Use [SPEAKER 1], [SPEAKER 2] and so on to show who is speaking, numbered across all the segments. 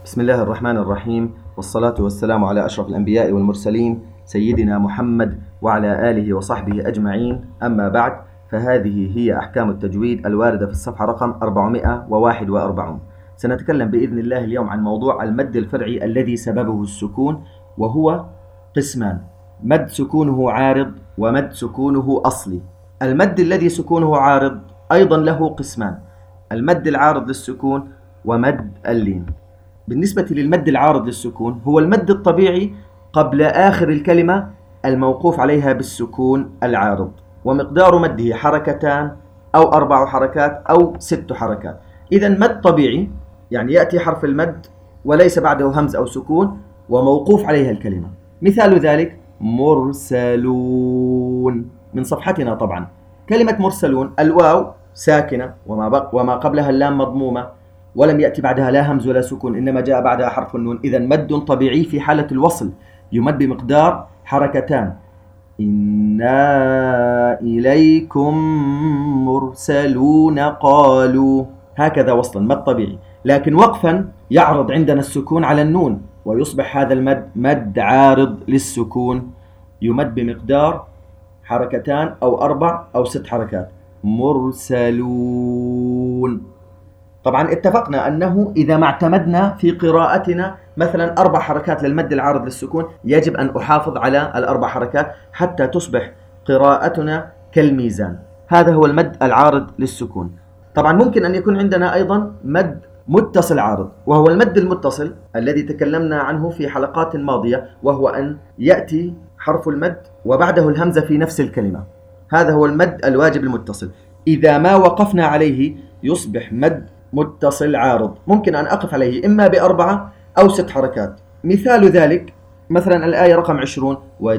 [SPEAKER 1] بسم الله الرحمن الرحيم، والصلاة والسلام على أشرف الأنبياء والمرسلين سيدنا محمد وعلى آله وصحبه أجمعين. أما بعد، فهذه هي أحكام التجويد الواردة في الصفحة رقم 441. سنتكلم بإذن الله اليوم عن موضوع المد الفرعي الذي سببه السكون، وهو قسمان: مد سكونه عارض ومد سكونه أصلي. المد الذي سكونه عارض أيضا له قسمان: المد العارض للسكون ومد اللين. بالنسبة للمد العارض للسكون، هو المد الطبيعي قبل آخر الكلمة الموقوف عليها بالسكون العارض، ومقدار مده حركتان أو 4 حركات أو 6 حركات. إذا مد طبيعي يعني يأتي حرف المد وليس بعده همز أو سكون وموقوف عليها الكلمة. مثال ذلك مرسلون من صفحتنا. طبعا كلمة مرسلون الواو ساكنة وما قبلها اللام مضمومة، ولم يأتي بعدها لا همز ولا سكون، إنما جاء بعدها حرف النون. إذا مد طبيعي في حالة الوصل يمد بمقدار حركتان: إنا إليكم مرسلون قالوا، هكذا وصلا مد طبيعي. لكن وقفا يعرض عندنا السكون على النون، ويصبح هذا المد مد عارض للسكون، يمد بمقدار حركتان أو 4 أو 6 حركات. مرسلون. طبعا اتفقنا أنه إذا ما اعتمدنا في قراءتنا مثلا 4 حركات للمد العارض للسكون، يجب أن أحافظ على ال4 حركات حتى تصبح قراءتنا كالميزان. هذا هو المد العارض للسكون. طبعا ممكن أن يكون عندنا أيضا مد متصل عارض، وهو المد المتصل الذي تكلمنا عنه في حلقات ماضية، وهو أن يأتي حرف المد وبعده الهمزة في نفس الكلمة. هذا هو المد الواجب المتصل. إذا ما وقفنا عليه يصبح مد متصل عارض، ممكن أن أقف عليه إما ب4 أو 6 حركات. مثال ذلك مثلا الآية رقم 20: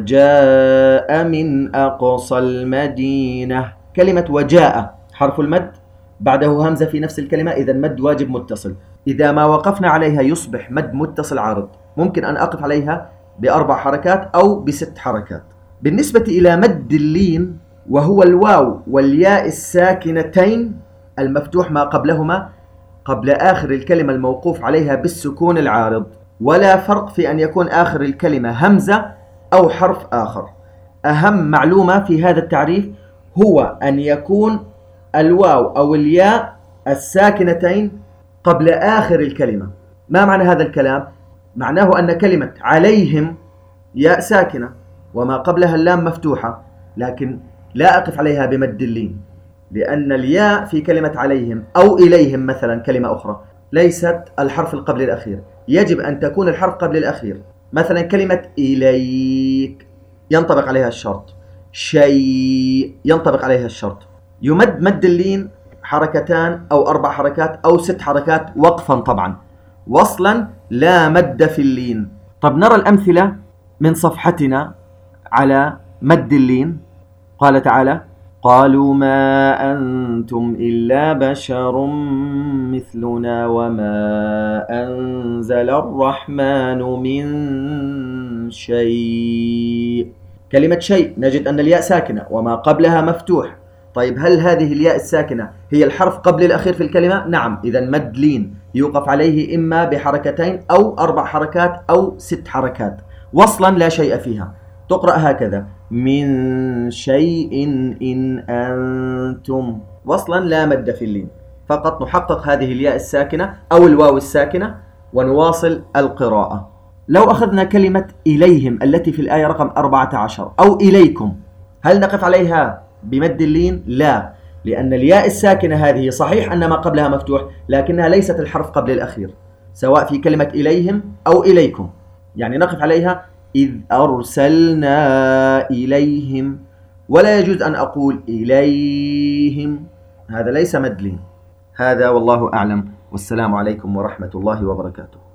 [SPEAKER 1] وجاء من أقصى المدينة. كلمة وجاء حرف المد بعده همزة في نفس الكلمة، إذا مد واجب متصل. إذا ما وقفنا عليها يصبح مد متصل عارض، ممكن أن أقف عليها ب4 حركات أو ب6 حركات. بالنسبة إلى مد اللين، وهو الواو والياء الساكنتين المفتوح ما قبلهما قبل آخر الكلمة الموقوف عليها بالسكون العارض، ولا فرق في أن يكون آخر الكلمة همزة أو حرف آخر. أهم معلومة في هذا التعريف هو أن يكون الواو أو الياء الساكنتين قبل آخر الكلمة. ما معنى هذا الكلام؟ معناه أن كلمة عليهم ياء ساكنة وما قبلها اللام مفتوحة، لكن لا أقف عليها بمد اللين، لأن الياء في كلمة عليهم أو إليهم مثلا كلمة أخرى ليست الحرف قبل الأخير، يجب أن تكون الحرف قبل الأخير. مثلا كلمة إليك ينطبق عليها الشرط، شيء ينطبق عليها الشرط. يمد مد اللين حركتان أو 4 حركات أو 6 حركات وقفا، طبعا وصلا لا مد في اللين. طب نرى الأمثلة من صفحتنا على مد اللين. قال تعالى: قالوا ما أنتم إلا بشر مثلنا وما أنزل الرحمن من شيء. كلمة شيء نجد أن الياء ساكنة وما قبلها مفتوح. طيب هل هذه الياء الساكنة هي الحرف قبل الأخير في الكلمة؟ نعم. إذا مد لين يوقف عليه إما بحركتين أو 4 حركات أو 6 حركات، وصلا لا شيء فيها. تقرأ هكذا: من شيء إن أنتم، وصلا لا مد في اللين، فقط نحقق هذه الياء الساكنة أو الواو الساكنة ونواصل القراءة. لو أخذنا كلمة إليهم التي في الآية رقم 14 أو إليكم، هل نقف عليها بمد اللين؟ لا، لأن الياء الساكنة هذه صحيح أن ما قبلها مفتوح، لكنها ليست الحرف قبل الأخير، سواء في كلمة إليهم أو إليكم. يعني نقف عليها إذ أرسلنا إليهم، ولا يجوز أن أقول إليهم، هذا ليس مد لين. هذا والله أعلم، والسلام عليكم ورحمة الله وبركاته.